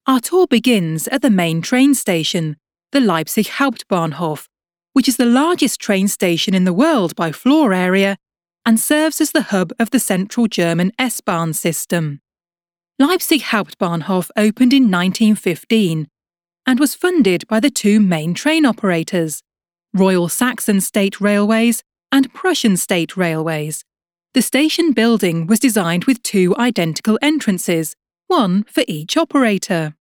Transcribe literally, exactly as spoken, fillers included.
Our tour begins at the main train station, the Leipzig Hauptbahnhof, which is the largest train station in the world by floor area and serves as the hub of the central German S-Bahn system. Leipzig Hauptbahnhof opened in nineteen fifteen and was funded by the two main train operators, Royal Saxon State Railways and Prussian State Railways. The station building was designed with two identical entrances, one for each operator.